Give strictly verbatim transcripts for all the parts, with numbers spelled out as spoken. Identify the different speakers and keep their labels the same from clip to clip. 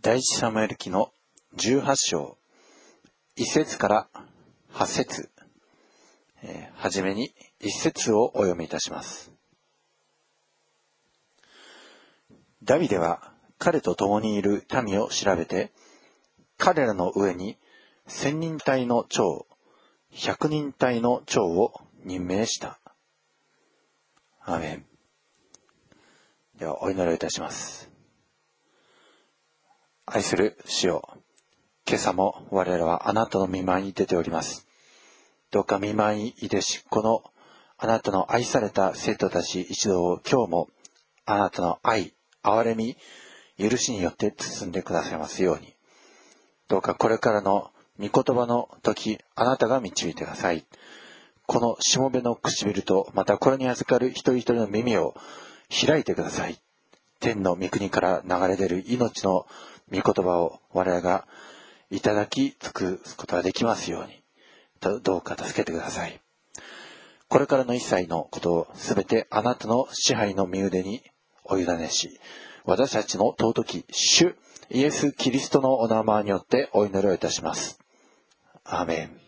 Speaker 1: 第一サムエル記のじゅうはち章、いち節からはち節、えー、はじめにいち節をお読みいたします。ダビデは彼と共にいる民を調べて、彼らの上に千人隊の長、百人隊の長を任命した。アーメン。ではお祈りをいたします。愛する主よ、今朝も我らはあなたの御前に出ております。どうか御前にいでし、このあなたの愛された生徒たち一同を今日もあなたの愛、憐れみ、許しによって包んでくださいますように。どうかこれからの御言葉の時、あなたが導いてください。このしもべの唇と、またこれに預かる一人一人の耳を開いてください。天の御国から流れ出る命の御言葉を我らがいただき尽くすことができますように、どうか助けてください。これからの一切のことをすべてあなたの支配の御腕にお委ねし、私たちの尊き主イエス・キリストのお名前によってお祈りをいたします。アーメン。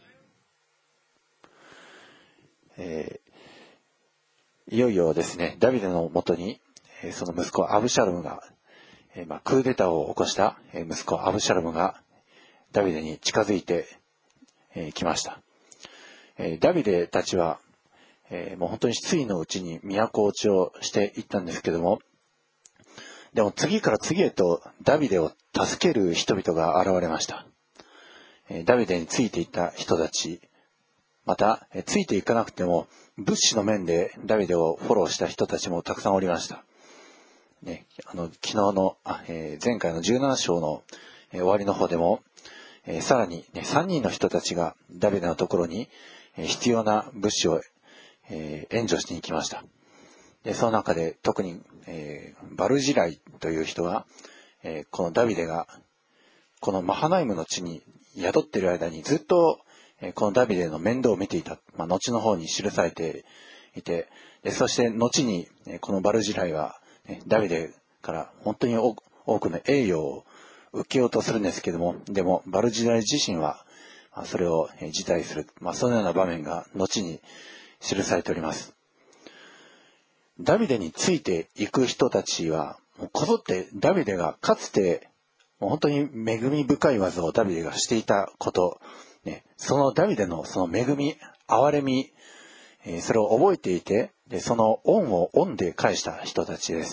Speaker 1: えー、いよいよですね、ダビデのもとに、えー、その息子アブシャロムが、えーまあ、クーデターを起こした、えー、息子アブシャロムがダビデに近づいてき、えー、ました。えー、ダビデたちは、えー、もう本当に失意のうちに都落ちをしていったんですけども、でも次から次へとダビデを助ける人々が現れました。えー、ダビデについていった人たち、また、えー、ついていかなくても物資の面でダビデをフォローした人たちもたくさんおりました。ね、あの昨日の、あえー、前回のじゅうなな章の、えー、終わりの方でも、えー、さらに、ね、さんにんの人たちがダビデのところに、えー、必要な物資を、えー、援助しに行きました。でその中で特に、えー、バルジライという人は、えー、このダビデがこのマハナイムの地に宿っている間にずっと、えー、このダビデの面倒を見ていた、まあ、後の方に記されていて、でそして後に、えー、このバルジライは、ね、ダビデから本当に多くの栄誉を受けようとするんですけども、でもバルジライ自身は、まあ、それを、えー、辞退する、まあ、そのような場面が後に記されております。ダビデについていく人たちはこぞってダビデがかつてもう本当に恵み深い技をダビデがしていたこと、ね、そのダビデのその恵み、憐れみ、えー、それを覚えていて、でその恩を恩で返した人たちです。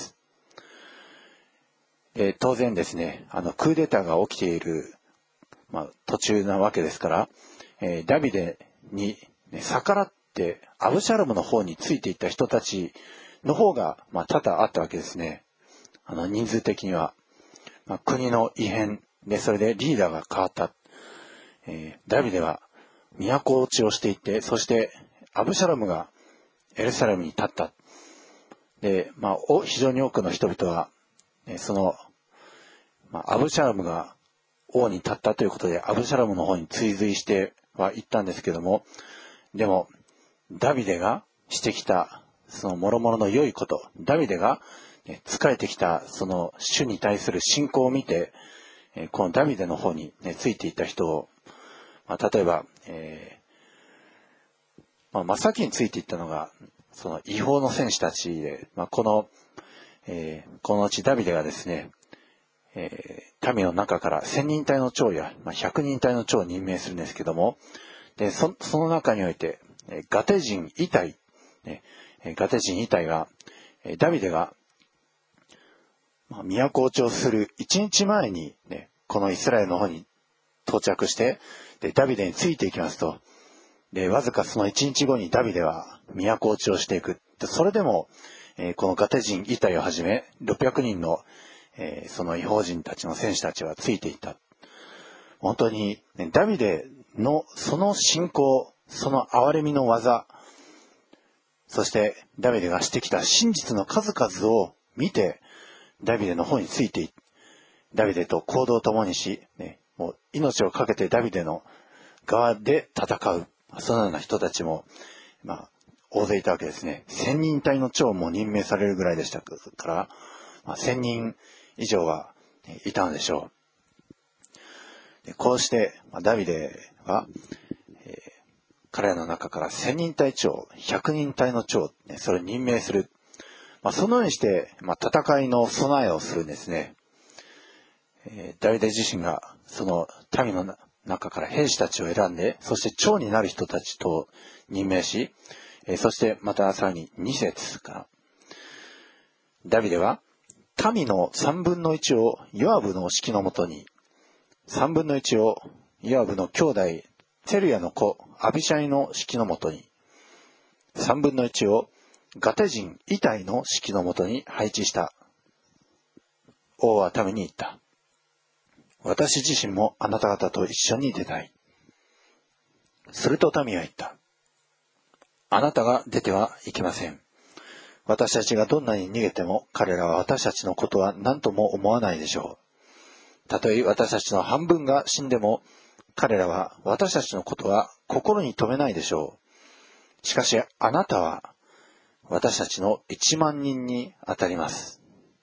Speaker 1: で当然ですね、あのクーデターが起きている、まあ、途中なわけですから、えー、ダビデに、ね、逆らってアブシャロムの方についていった人たちの方が、まあ、多々あったわけですね。あの人数的には、まあ、国の異変で、それでリーダーが変わった。えー、ダビデは都落ちをしていって、そしてアブシャロムがエルサレムに立った。で、まあ、お非常に多くの人々は、ね、その、まあ、アブシャロムが王に立ったということで、アブシャロムの方に追随してはいったんですけども、でもダビデがしてきたその諸々の良いこと、ダビデが仕えてきたその主に対する信仰を見て、このダビデの方に、ね、ついていった人を、まあ、例えば、えーまあ、真っ先についていったのがその違法の戦士たちで、まあ、この、えー、このうちダビデがですね、えー、民の中から千人隊の長や、まあ、百人隊の長を任命するんですけども、で そ, その中においてガテ人イタイ、ね、ガテ人イタイがダビデが都落ちをするいちにちまえに、ね、このイスラエルの方に到着して、でダビデについていきますと、でわずかそのいちにちごにダビデは都落ちをしていく。でそれでも、えー、このガテ人イタイをはじめろっぴゃくにんの、えー、その異邦人たちの戦士たちはついていった。本当に、ね、ダビデのその信仰、その憐れみの技、そしてダビデがしてきた真実の数々を見て、ダビデの方についていって、ダビデと行動を共にし、ね、もう命を懸けてダビデの側で戦う、そのような人たちも、まあ、大勢いたわけですね。千人隊の長も任命されるぐらいでしたから、まあ、千人以上はいたのでしょこうして、ダビデは、えー、彼らの中から千人隊長、百人隊の長、それを任命する。まあ、そのようにして、まあ、戦いの備えをするんですね。えー、ダビデ自身がその民の中から兵士たちを選んで、そして長になる人たちと任命し、えー、そしてまたさらにに節から、ダビデは民の三分の一をヨアブの指揮のもとに、三分の一をヨアブの兄弟ツェルヤの子アビシャイの指揮のもとに、三分の一をガテ人イタイの指揮のもとに配置した。王は民に言った。私自身もあなた方と一緒に出たい。すると民は言った。あなたが出てはいけません。私たちがどんなに逃げても彼らは私たちのことは何とも思わないでしょう。たとえ私たちの半分が死んでも彼らは私たちのことは心に留めないでしょう。しかしあなたは私たちの一万人に当たります。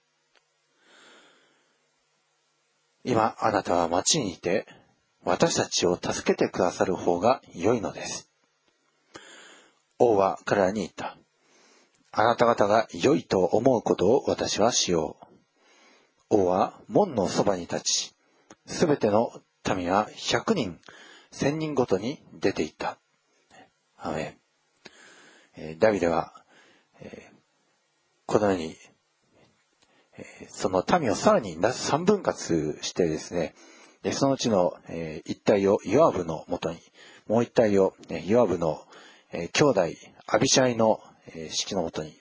Speaker 1: 今あなたは町にいて私たちを助けてくださる方が良いのです。王は彼らに言った。あなた方が良いと思うことを私はしよう。王は門のそばに立ち、すべての民は百人、千人ごとに出て行った。アメン。えー、ダビデは、えー、このように、えー、その民をさらに三分割してですね、でそのうちの、えー、一体をヨアブのもとに、もう一体を、ね、ヨアブの、えー、兄弟アビシャイの、えー、指揮のもとに、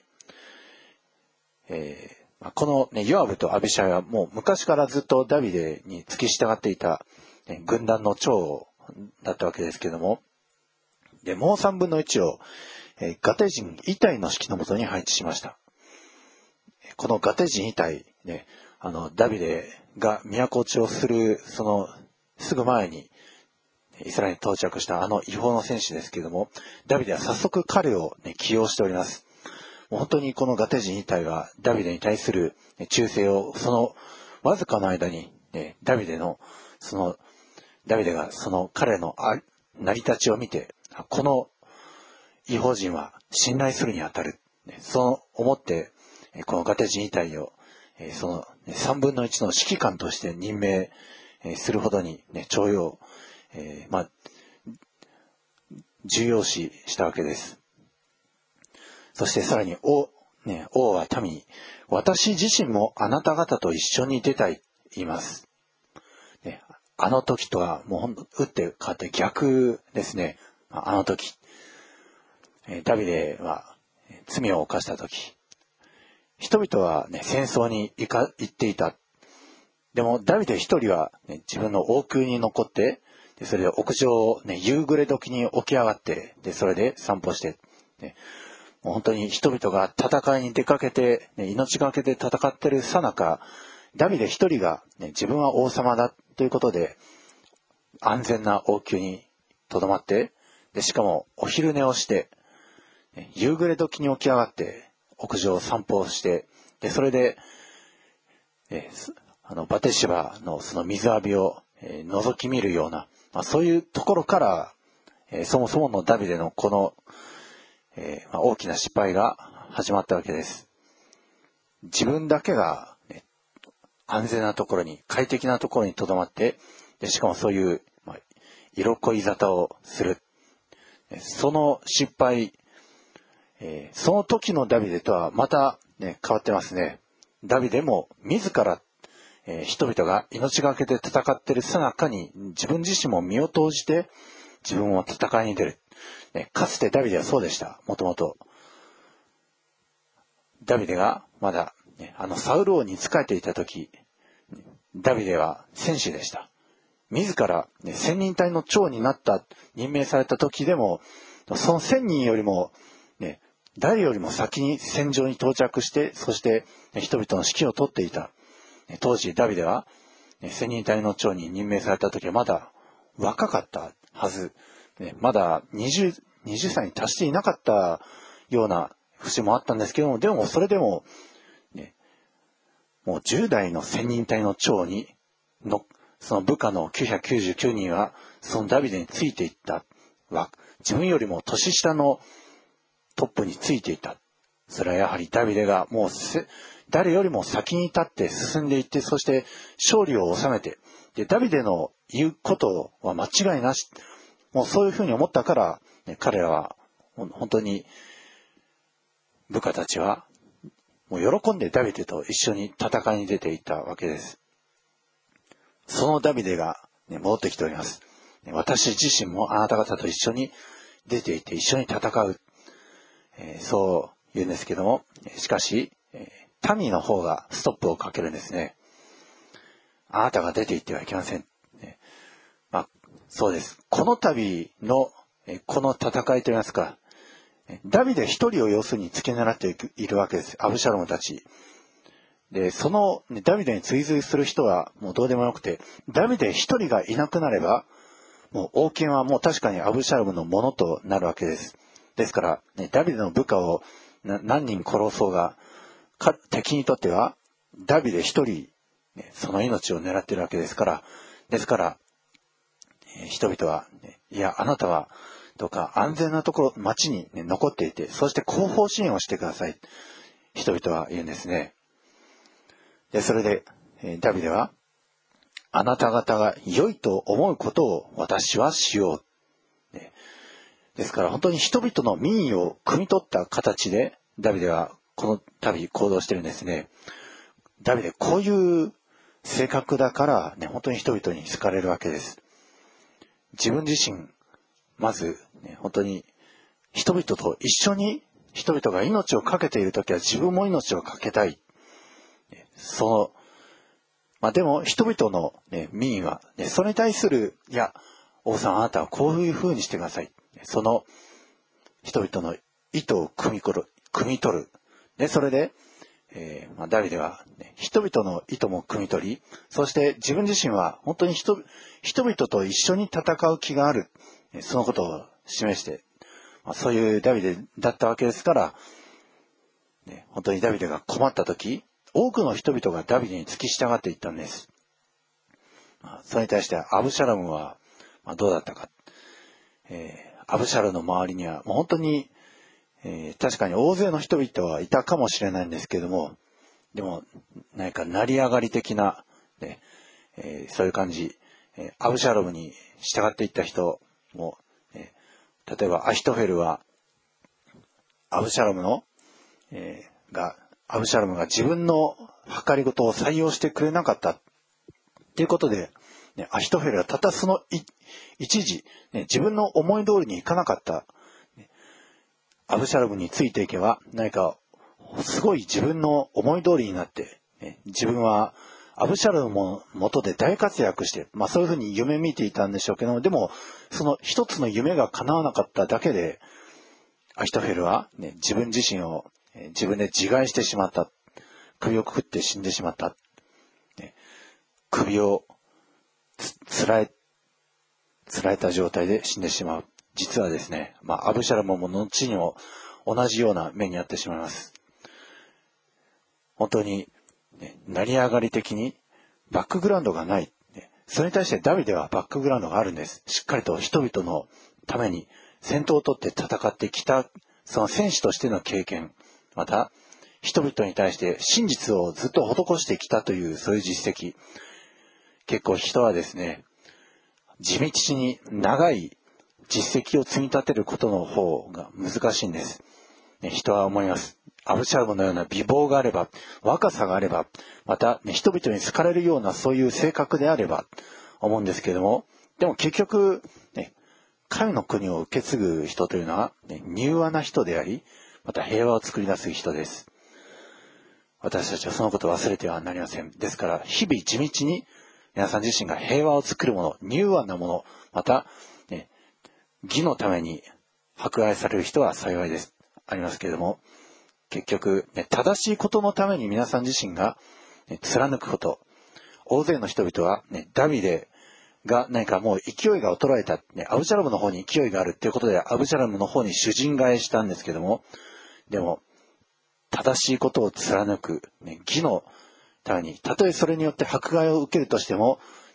Speaker 1: えーまあ、この、ね、ヨアブとアビシャイはもう昔からずっとダビデに付き従っていた、ね、軍団の長だったわけですけども、でもう三分の一を、えー、ガテ人イタイの指揮のもとに配置しました。このガテ人イタイ、ね、あのダビデが都落ちをするそのすぐ前にイスラエルに到着したあの違法の戦士ですけれども、ダビデは早速彼を、ね、起用しております。もう本当にこのガテ人イタイがダビデに対する忠誠をそのわずかの間に、ね、ダビデのそのダビデがその彼の成り立ちを見て、この異邦人は信頼するにあたる、そう思ってこのガテ人イタイをその三分の一の指揮官として任命するほどに、ね、重用、えー、まあ重要視したわけです。そしてさらに王、ね、王は民に、私自身もあなた方と一緒に出たいと言います。ね、あの時とはもうほんと打って変わって逆ですね。あの時、ダビデは罪を犯した時、人々は、ね、戦争に行か行っていた。でもダビデ一人は、ね、自分の王宮に残って、でそれで屋上を、ね、夕暮れ時に起き上がって、でそれで散歩して、ね、もう本当に人々が戦いに出かけて、ね、命がけで戦ってるさなか、ダビデ一人が、ね、自分は王様だということで安全な王宮にとどまって、でしかもお昼寝をして、ね、夕暮れ時に起き上がって屋上を散歩をして、でそれで、えあのバテシバのその水浴びを、えー、覗き見るような、まあ、そういうところから、えー、そもそものダビデのこの、えーまあ、大きな失敗が始まったわけです。自分だけが、ね、安全なところに快適なところにとどまって、でしかもそういう、まあ、色恋沙汰をする、その失敗、えー、その時のダビデとはまた、ね、変わってますね。ダビデも自ら、えー、人々が命がけで戦っているさなかに自分自身も身を投じて自分を戦いに出る、ね、かつてダビデはそうでした。もともとダビデがまだ、ね、あのサウル王に仕えていた時、ダビデは戦士でした。自ら、ね、千人隊の長になった任命された時でもその千人よりも、ね、誰よりも先に戦場に到着して、そして、ね、人々の指揮を取っていた。当時ダビデは、ね、千人隊の長に任命された時はまだ若かったはず、ね、まだ20、20歳に達していなかったような節もあったんですけども、でもそれでも、ね、もうじゅう代の千人隊の長にのその部下のきゅうひゃくきゅうじゅうきゅうにんはそのダビデについていったは自分よりも年下のトップについていた。それはやはりダビデがもう誰よりも先に立って進んでいって、そして勝利を収めて、でダビデの言うことは間違いなし、もうそういうふうに思ったから、ね、彼らは本当に部下たちはもう喜んでダビデと一緒に戦いに出ていったわけです。そのダビデが、ね、戻ってきております。私自身もあなた方と一緒に出ていて一緒に戦う、えー、そう言うんですけども、しかし、えー、民の方がストップをかけるんですね。あなたが出て行ってはいけません。ね、まあ、そうです。この度の、えー、この戦いといいますか、ダビデ一人を要するに付け狙っているわけです。アブシャロムたち。で、その、ね、ダビデに追随する人はもうどうでもよくて、ダビデ一人がいなくなれば、もう王権はもう確かにアブシャロムのものとなるわけです。ですから、ね、ダビデの部下を何人殺そうが、か敵にとっては、ダビデ一人、ね、その命を狙っているわけですから、ですから、えー、人々は、ね、いや、あなたは、どうか安全なところ、町に、ね、残っていて、そして後方支援をしてください。人々は言うんですね。で、それで、えー、ダビデは、あなた方が良いと思うことを私はしよう。ね、ですから本当に人々の民意を汲み取った形で、ダビデはこの度行動してるんですね。ダビデ、こういう性格だから、ね、本当に人々に好かれるわけです。自分自身、まず、ね、本当に人々と一緒に、人々が命を懸けているときは自分も命を懸けたい。その、まあでも人々の、ね、民意は、ね、それに対する、いや、王さんあなたはこういう風にしてください。その人々の意図を汲み取る。汲み取る。で、それで、えーまあ、ダビデは、ね、人々の意図も汲み取り、そして自分自身は本当に 人, 人々と一緒に戦う気がある。そのことを示して、まあ、そういうダビデだったわけですから、ね、本当にダビデが困った時、多くの人々がダビデに付き従っていったんです。まあ、それに対してアブシャロムは、まあ、どうだったか。えー、アブシャロムの周りにはもう本当に、えー、確かに大勢の人々はいたかもしれないんですけれども、でも何か成り上がり的な、ねえー、そういう感じ、えー、アブシャロムに従っていった人も、えー、例えばアヒトフェルはアブシャロムの、えー、がアブシャロムが自分の計りごとを採用してくれなかったということで、ね、アヒトフェルはたったその一時、ね、自分の思い通りにいかなかった、ね、アブシャロムについていけば何かすごい自分の思い通りになって、ね、自分はアブシャロムの元で大活躍して、まあそういうふうに夢見ていたんでしょうけども、でもその一つの夢が叶わなかっただけで、アヒトフェルは、ね、自分自身を自分で自害してしまった。首をくくって死んでしまった。ね、首をつ、つらえ、つらえた状態で死んでしまう。実はですね、まあ、アブシャロムも後にも同じような目に遭ってしまいます。本当に、ね、成り上がり的にバックグラウンドがない。ね、それに対してダビデはバックグラウンドがあるんです。しっかりと人々のために先頭を取って戦ってきた、その戦士としての経験。また、人々に対して真実をずっと施してきたという、そういう実績。結構人はですね、地道に長い実績を積み立てることの方が難しいんです。ね、人は思います。アブシャロムのような美貌があれば、若さがあれば、また、ね、人々に好かれるようなそういう性格であれば、思うんですけれども、でも結局、ね、神の国を受け継ぐ人というのは、ね、柔和な人であり、また平和を作り出す人です。私たちはそのことを忘れてはなりません。ですから、日々地道に皆さん自身が平和を作るもの、柔和なもの、また、ね、義のために迫害される人は幸いです。ありますけれども、結局、ね、正しいことのために皆さん自身が、ね、貫くこと。大勢の人々は、ね、ダビデが何かもう勢いが衰えた、ね、アブシャロムの方に勢いがあるっていうことで、アブシャロムの方に主人替えしたんですけども、でも、正しいことを貫く、ね、義のために、たとえそれによって迫害を受けるとしても、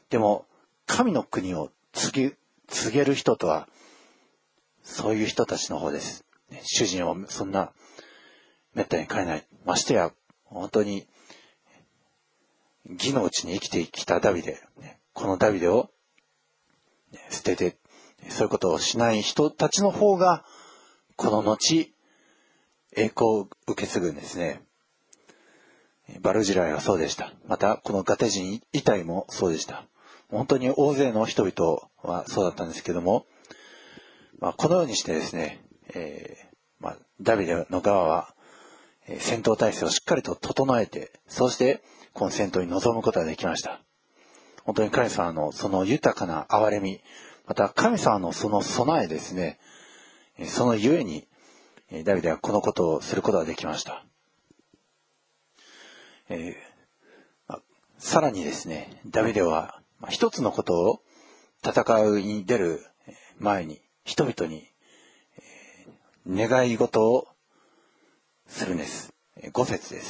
Speaker 1: でも神の国を告げ、告げる人とはそういう人たちの方です。主人はそんなめったに変えない。ましてや本当に義のうちに生きてきたダビデ、このダビデを捨ててそういうことをしない人たちの方がこの後栄光を受け継ぐんですね。バルジライはそうでした。またこのガテ人イタイもそうでした。本当に大勢の人々はそうだったんですけども、まあ、このようにしてですね、えーまあ、ダビデの側は、えー、戦闘態勢をしっかりと整えて、そしてこの戦闘に臨むことができました。本当に神様のその豊かな憐れみ、また神様のその備えですね、そのゆえにダビデはこのことをすることができました。えーまあ、さらにですね、ダビデは、まあ、一つのことを戦いに出る前に人々に、えー、願い事をするんです。ご節です。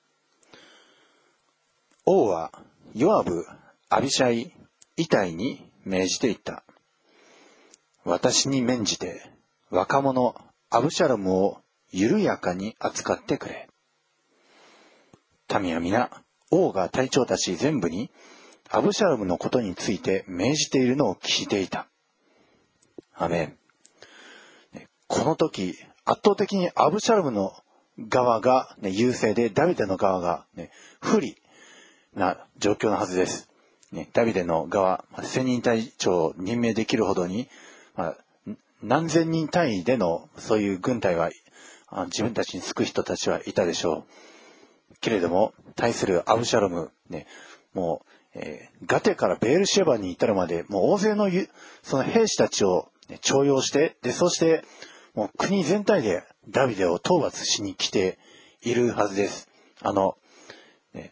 Speaker 1: 王はヨアブ、アビシャイ、イタイに命じていった。私に免じて若者アブシャロムを緩やかに扱ってくれ。民は皆、王が隊長たち全部にアブシャロムのことについて命じているのを聞いていた。アメン。この時、圧倒的にアブシャロムの側が、ね、優勢で、ダビデの側が、ね、不利な状況のはずです。ね、ダビデの側、千人隊長を任命できるほどに、まあ、何千人単位でのそういう軍隊は自分たちにつく人たちはいたでしょう。けれども対するアブシャロム、ね、もう、えー、ガテからベールシェバに至るまでもう大勢のその兵士たちを、ね、徴用して、でそしてもう国全体でダビデを討伐しに来ているはずです。あの、ね、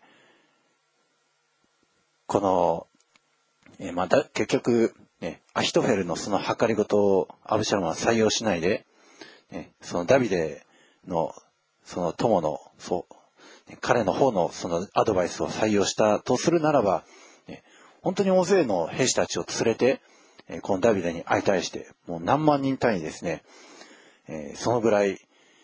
Speaker 1: この、えーまあ、だ結局ね、アヒトフェルのその計りごとをアブシャロムは採用しないで、ね、そのダビデのその友のそうね、彼の方のそのアドバイスを採用したとするならば、ね、本当に大勢の兵士たちを連れて、えー、このダビデに相対してもう何万人単位ですね、えー、そのぐらい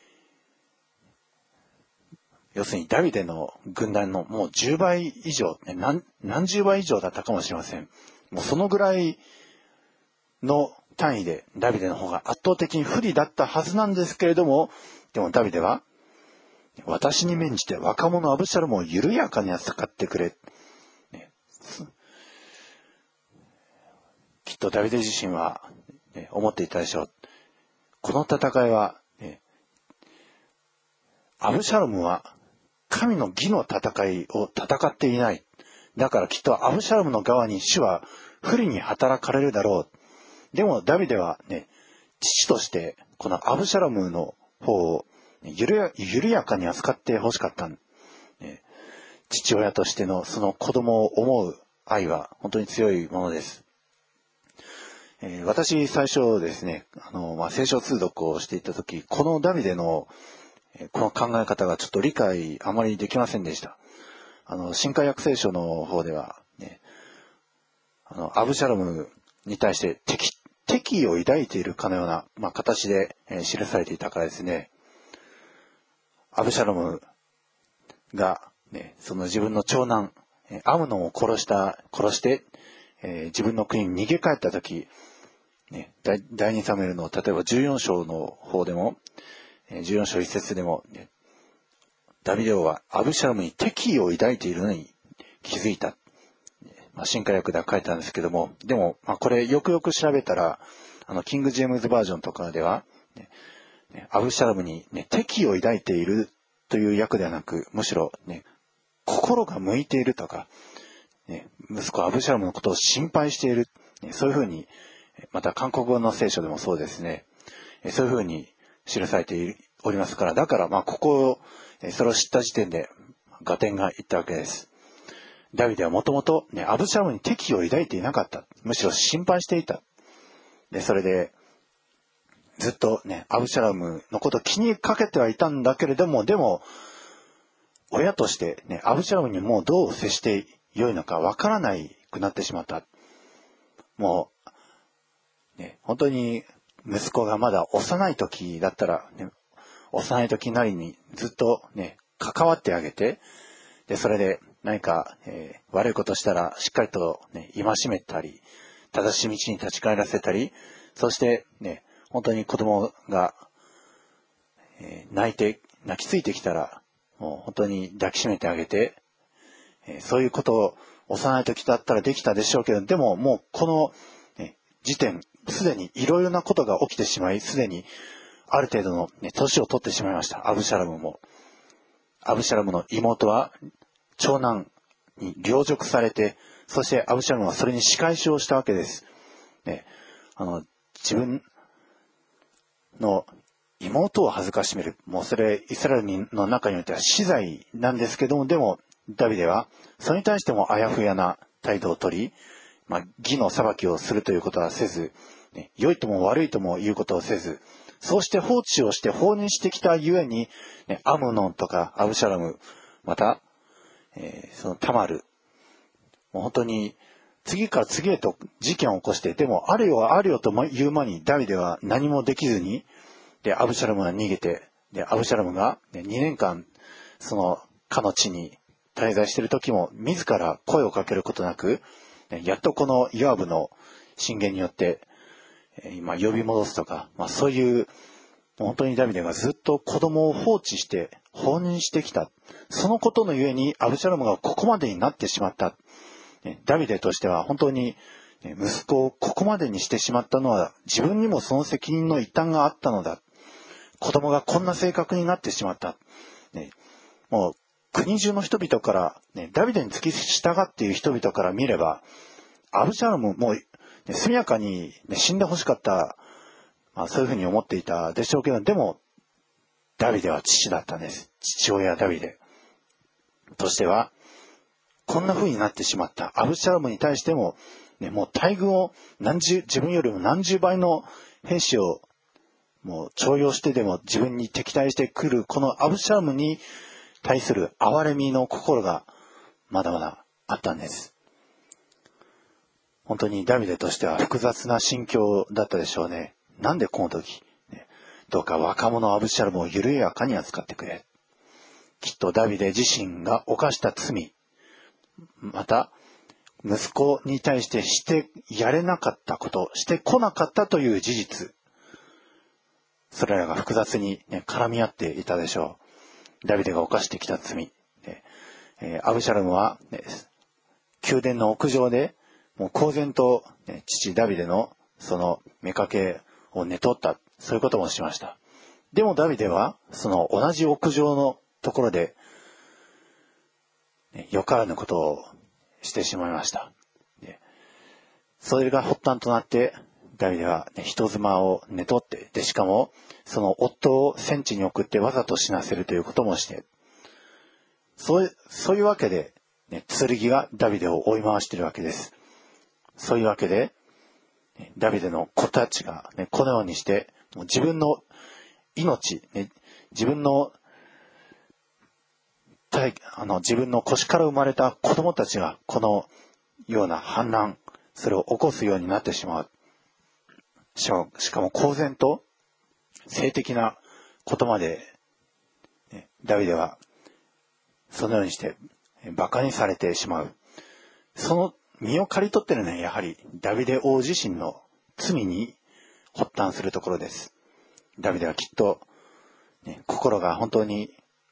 Speaker 1: 要するにダビデの軍団のもうじゅうばい以上、ね、何, 何十倍以上だったかもしれません。もうそのぐらいの単位でダビデの方が圧倒的に不利だったはずなんですけれども、でもダビデは私に免じて若者アブシャロムを緩やかに扱ってくれ、ね、きっとダビデ自身は、ね、思っていたでしょう。この戦いは、ね、アブシャロムは神の義の戦いを戦っていない。だからきっとアブシャロムの側に主は不利に働かれるだろう。でもダビデはね、父としてこのアブシャロムの方を緩や、緩やかに扱って欲しかった、ね。父親としてのその子供を思う愛は本当に強いものです。えー、私最初ですね、あの、まあ、聖書通読をしていた時、このダビデの、えー、この考え方がちょっと理解あまりできませんでした。あの、新海訳聖書の方では、ね、あの、アブシャロムに対して敵、敵意を抱いているかのような、まあ、形で、えー、記されていたからですね、アブシャロムが、ね、その自分の長男、アムノンを殺した、殺して、えー、自分の国に逃げ帰った時、ね、第, 第二サムエルの例えばじゅうよん章の方でも、えー、じゅうよん章一節でも、ね、ダビデ王はアブシャロムに敵意を抱いているのに気づいた。まあ、新海訳では書いてあるんですけども、でも、まあ、これよくよく調べたら、あの、キング・ジェームズバージョンとかでは、ね、アブシャロムに、ね、敵意を抱いているという訳ではなく、むしろ、ね、心が向いているとか、ね、息子アブシャロムのことを心配している、ね、そういうふうに、また韓国語の聖書でもそうですね、そういうふうに記されておりますから、だからまあここを、それを知った時点で合点がいったわけです。ダビデはもともとアブシャロムに敵意を抱いていなかった。むしろ心配していた。で、それで、ずっとね、アブシャロムのことを気にかけてはいたんだけれども、でも、親としてね、アブシャロムにもうどう接して良いのかわからないくなってしまった。もう、ね、本当に息子がまだ幼い時だったら、ね、幼い時なりにずっとね、関わってあげて、で、それで何か、えー、悪いことしたらしっかりとね、戒めたり、正しい道に立ち返らせたり、そしてね、本当に子供が、えー、泣いて、泣きついてきたら、もう本当に抱きしめてあげて、えー、そういうことを幼い時だったらできたでしょうけど、でももうこの、ね、時点、すでにいろいろなことが起きてしまい、すでにある程度の、ね、年を取ってしまいました。アブシャロムも。アブシャロムの妹は長男に陵辱されて、そしてアブシャロムはそれに仕返しをしたわけです。ね、あの自分の妹を恥ずかしめる。もうそれイスラエルの中においては死罪なんですけども、でもダビデはそれに対してもあやふやな態度を取り、まあ、義の裁きをするということはせず、ね、良いとも悪いとも言うことをせず、そうして放置をして放任してきたゆえに、ね、アムノンとかアブシャロム、また、えー、そのタマル、もう本当に次から次へと事件を起こして、でもあるよあるよという間にダビデは何もできずに、でアブシャロムが逃げて、でアブシャロムが、ね、にねんかんそのかの地に滞在している時も自ら声をかけることなく、ね、やっとこのヨアブの進言によって今呼び戻すとか、まあ、そういう本当にダビデがずっと子供を放置して放任してきた、そのことのゆえにアブシャロムがここまでになってしまった。ダビデとしては本当に息子をここまでにしてしまったのは自分にもその責任の一端があったのだ。子供がこんな性格になってしまった。ね、もう国中の人々から、ね、ダビデに付き従っている人々から見れば、アブシャロムもう、ね、速やかに、ね、死んでほしかった、まあ、そういうふうに思っていたでしょうけど、でもダビデは父だったんです。父親ダビデとしてはこんな風になってしまったアブシャロムに対しても、ね、もう大軍を何十自分よりも何十倍の兵士をもう徴用してでも自分に敵対してくるこのアブシャロムに対する憐れみの心がまだまだあったんです。本当にダビデとしては複雑な心境だったでしょうね。なんでこの時、ね、どうか若者アブシャロムを緩やかに扱ってくれ。きっとダビデ自身が犯した罪、また息子に対してしてやれなかったこと、してこなかったという事実、それらが複雑に、ね、絡み合っていたでしょう。ダビデが犯してきた罪、ねえー、アブシャロムは、ね、宮殿の屋上でもう公然と、ね、父ダビデのその妾を寝取った、そういうこともしました。でもダビデはその同じ屋上のところで、ね、よからぬことをしてしまいました。でそれが発端となってダビデは、ね、人妻を寝取って、でしかもその夫を戦地に送ってわざと死なせるということもして、そう、そういうわけで、ね、剣がダビデを追い回しているわけです。そういうわけで、ね、ダビデの子たちが、ね、このようにしてもう自分の命、ね、自分のあの自分の腰から生まれた子供たちがこのような反乱、それを起こすようになってしまう。しかも公然と性的なことまで、ね、ダビデはそのようにしてバカにされてしまう。その身を刈り取っているのはやはりダビデ王自身の罪に発端するところです。ダビデはきっと、ね、心が本当に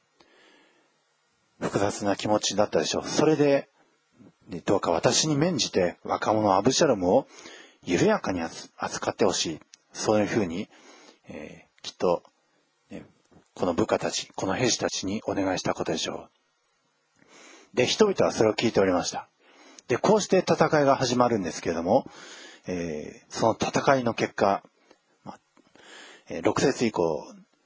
Speaker 1: 複雑な気持ちだったでしょう。それで、ね、どうか私に免じて若者アブシャロムを緩やかに扱ってほしい。そういうふうに、えー、きっと、ね、この部下たち、この兵士たちにお願いしたことでしょう。で、人々はそれを聞いておりました。で、こうして戦いが始まるんですけれども、えー、その戦いの結果、まあえー、ろく節以降、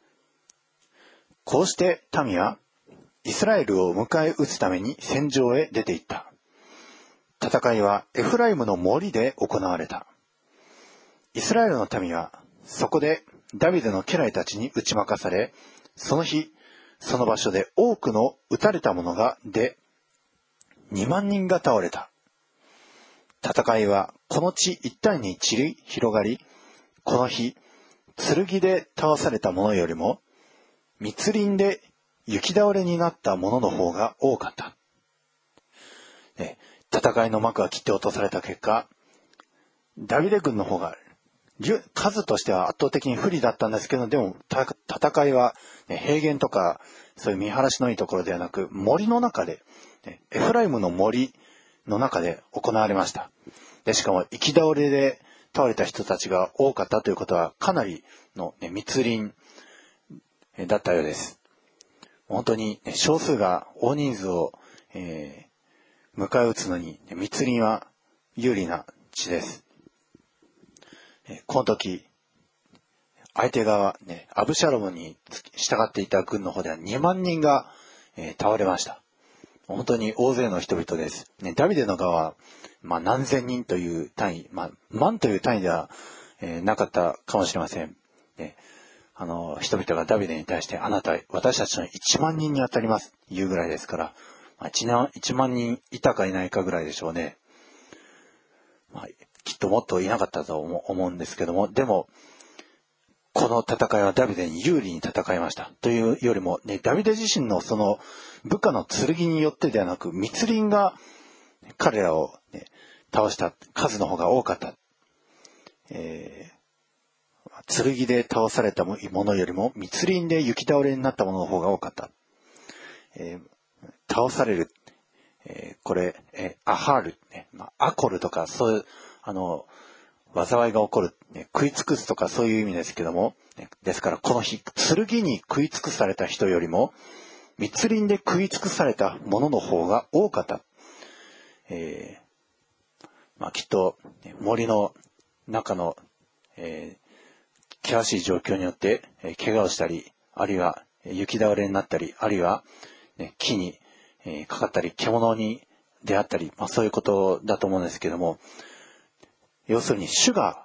Speaker 1: こうして民はイスラエルを迎え撃つために戦場へ出て行った。戦いはエフライムの森で行われた。イスラエルの民はそこでダビデの家来たちに打ち負かされ、その日その場所で多くの撃たれた者が出、にまんにんが倒れた。 戦いはこの地一帯に散り広がり、この日、剣で倒された者よりも、密林で雪倒れになった者の方が多かった。ね、戦いの幕が切って落とされた結果、ダビデ軍の方が数としては圧倒的に不利だったんですけど、でも戦いは、ね、平原とかそういう見晴らしのいいところではなく、森の中で、ね、エフライムの森の中で行われました。でしかも行き倒れで倒れた人たちが多かったということは、かなりの、ね、密林だったようです。本当に、ね、少数が大人数を、えー、迎え撃つのに、ね、密林は有利な地です。この時、相手側、ね、アブシャロムに従っていた軍の方ではにまんにんが、えー、倒れました。本当に大勢の人々です。ね、ダビデの側は、まあ、何千人という単位、まあ、万という単位では、えー、なかったかもしれません。ね、あの、人々がダビデに対して、あなた、私たちのいちまんにんに当たります、言うぐらいですから、まあ、いちまんにんいたかいないかぐらいでしょうね。まあきっともっといなかったと思うんですけども、でもこの戦いはダビデに有利に戦いましたというよりも、ね、ダビデ自身のその部下の剣によってではなく、密林が彼らを、ね、倒した数の方が多かった、えー、剣で倒されたものよりも密林で雪倒れになったものの方が多かった、えー、倒される、えー、これ、えー、アハール、ね、まあ、アコルとかそういうあの災いが起こる、ね、食い尽くすとかそういう意味ですけども、ね、ですからこの日、剣に食い尽くされた人よりも密林で食い尽くされたものの方が多かった、えーまあ、きっと森の中の、えー、険しい状況によって、えー、怪我をしたり、あるいは雪倒れになったり、あるいは、ね、木に、えー、かかったり獣に出会ったり、まあ、そういうことだと思うんですけども、要するに主が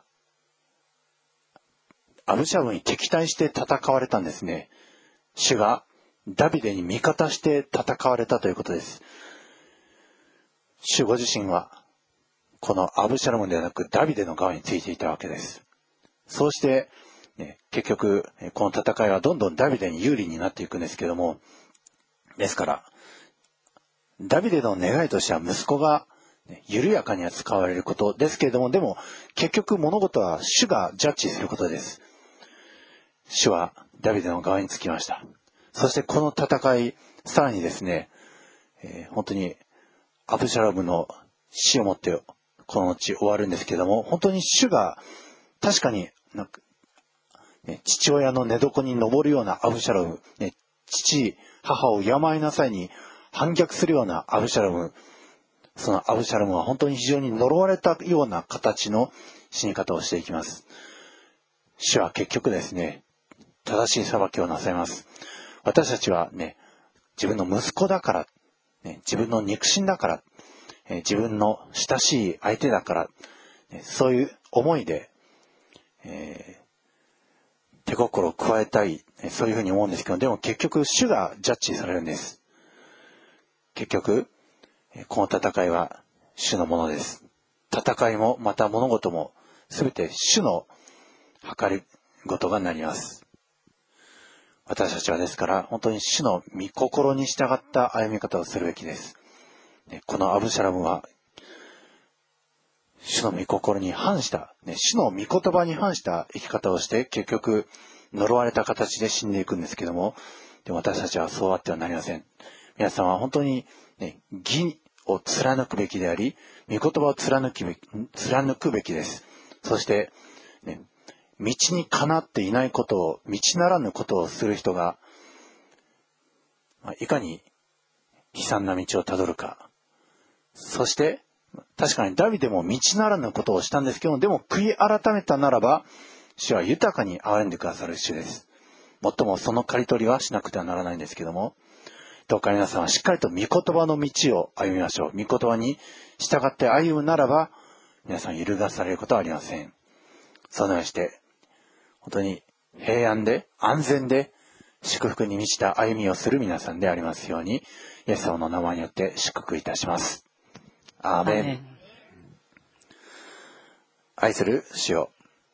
Speaker 1: アブシャロムに敵対して戦われたんですね。主がダビデに味方して戦われたということです。主ご自身はこのアブシャロムではなくダビデの側についていたわけです。そうして、ね、結局この戦いはどんどんダビデに有利になっていくんですけども、ですからダビデの願いとしては息子が緩やかに扱われることですけれども、でも結局物事は主がジャッジすることです。主はダビデの側につきました。そしてこの戦い、さらにですね、えー、本当にアブシャロムの死をもってこの後終わるんですけれども、本当に主が確かになんか、ね、父親の寝床に登るようなアブシャロム、ね、父母を敬いなさいに反逆するようなアブシャロム、そのアブシャロムは本当に非常に呪われたような形の死に方をしていきます。主は結局ですね、正しい裁きをなさいます。私たちはね、自分の息子だから、ね、自分の肉親だから、え自分の親しい相手だから、ね、そういう思いで、えー、手心を加えたい、そういうふうに思うんですけど、でも結局主がジャッジされるんです。結局この戦いは主のものです。戦いもまた物事も全て主の計りごとがなります。私たちはですから本当に主の御心に従った歩み方をするべきです。このアブシャロムは主の御心に反した、主の御言葉に反した生き方をして結局呪われた形で死んでいくんですけども、でも私たちはそうあってはなりません。皆さんは本当に、ね、義を貫くべきであり、御言葉を貫くべき、貫くべきです。そして、ね、道にかなっていないことを、道ならぬことをする人が、まあ、いかに悲惨な道をたどるか。そして、確かにダビデも道ならぬことをしたんですけど、でも悔い改めたならば、主は豊かに憐れんでくださる主です。もっともその刈り取りはしなくてはならないんですけども、どうか皆さんはしっかりと御言葉の道を歩みましょう。御言葉に従って歩むならば、皆さん揺るがされることはありません。そのようにして、本当に平安で安全で祝福に満ちた歩みをする皆さんでありますように、イエス様の名前によって祝福いたします。アーメン。 愛する主よ、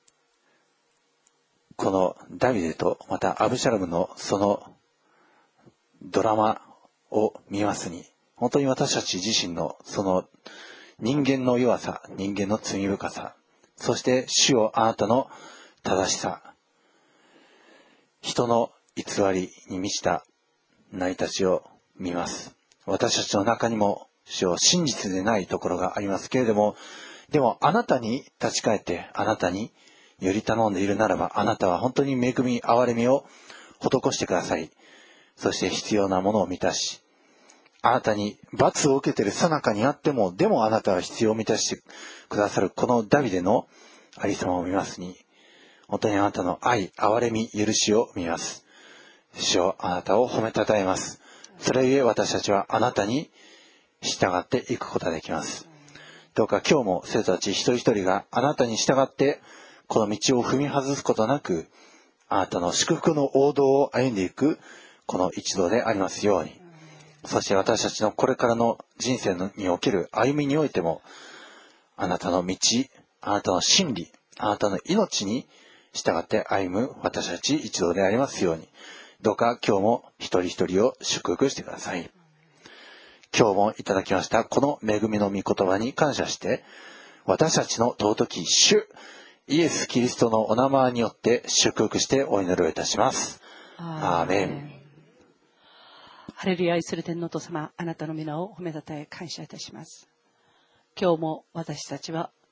Speaker 1: このダビデとまたアブシャロムのそのドラマを見ますに、本当に私たち自身のその人間の弱さ、人間の罪深さ、そして主よ、あなたの正しさ、人の偽りに満ちた成り立ちを見ます。私たちの中にも主よ、真実でないところがありますけれども、でもあなたに立ち返ってあなたにより頼んでいるならば、あなたは本当に恵み憐れみを施してください。そして必要なものを満たし、あなたに罰を受けている最中にあっても、でもあなたは必要を満たしてくださるこのダビデのありさまを見ますに、本当にあなたの愛、憐れみ、許しを見ます。主よ、あなたを褒めたたえます。それゆえ私たちはあなたに従っていくことができます。どうか今日も生徒たち一人一人があなたに従ってこの道を踏み外すことなく、あなたの祝福の王道を歩んでいくこの一同でありますように。そして私たちのこれからの人生における歩みにおいても、あなたの道、あなたの真理、あなたの命に従って歩む私たち一同でありますように。どうか今日も一人一人を祝福してください。今日もいただきましたこの恵みの御言葉に感謝して、私たちの尊き主イエス・キリストのお名前によって祝福してお祈りをいたします。アーメン。
Speaker 2: ハレルヤ、愛する天皇と様、あなたの皆を褒めたたえ感謝いたします。今日も私たちは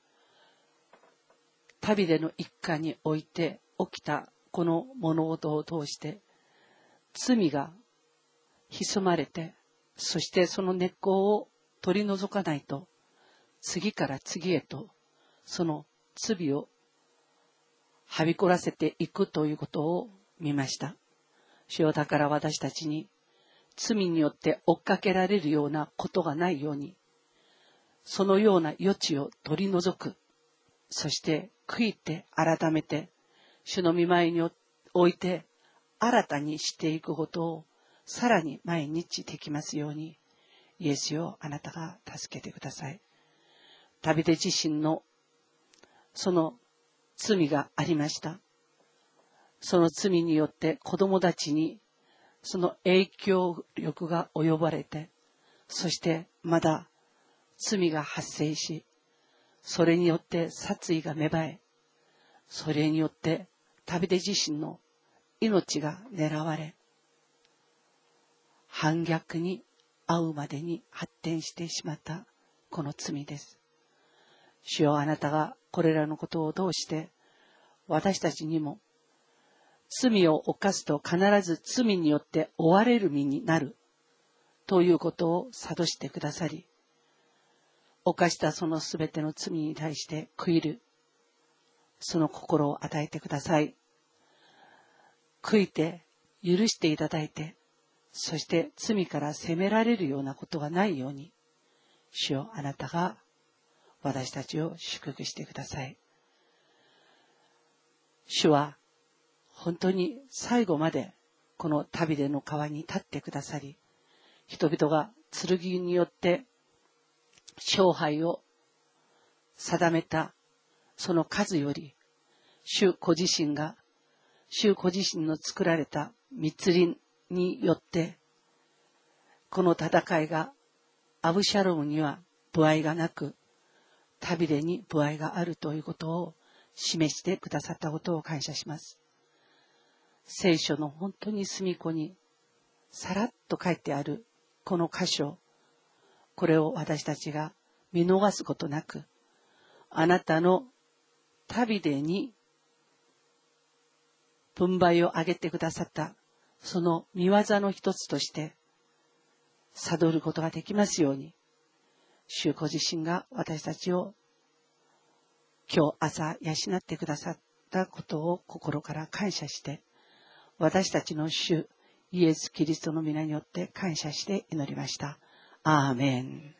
Speaker 2: 旅での一家において起きたこの物事を通して罪が潜まれて、そしてその根っこを取り除かないと、次から次へとその罪をはびこらせていくということを見ました。主よ、だから私たちに罪によって追っかけられるようなことがないように、そのような余地を取り除く、そして悔いて改めて主の御前において新たにしていくことをさらに毎日できますように、イエスよ、あなたが助けてください。ダビデ自身のその罪がありました。その罪によって子供たちにその影響力が及ばれて、そしてまだ罪が発生し、それによって殺意が芽生え、それによってダビデ自身の命が狙われ、反逆に遭うまでに発展してしまったこの罪です。主よ、あなたがこれらのことを通して私たちにも、罪を犯すと必ず罪によって追われる身になるということを諭してくださり、犯したそのすべての罪に対して悔いるその心を与えてください。悔いて許していただいて、そして罪から責められるようなことがないように、主よ、あなたが私たちを祝福してください。主は本当に最後までこの旅での川に立ってくださり、人々が剣によって勝敗を定めたその数より、主ご自身が、主ご自身の作られた密林によって、この戦いがアブシャロムには歩合がなく、ダビデに歩合があるということを示してくださったことを感謝します。聖書の本当に隅っこにさらっと書いてあるこの箇所、これを私たちが見逃すことなく、あなたのダビデに分配を上げてくださったその御業の一つとして悟ることができますように、主ご自身が私たちを今日朝養ってくださったことを心から感謝して、私たちの主イエス・キリストの皆によって感謝して祈りました。アーメン。